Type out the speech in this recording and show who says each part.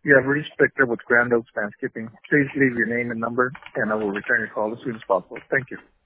Speaker 1: You have reached Victor with Grand Oaks Landscaping. Please leave your name and number, and I will return your call as soon as possible. Thank you.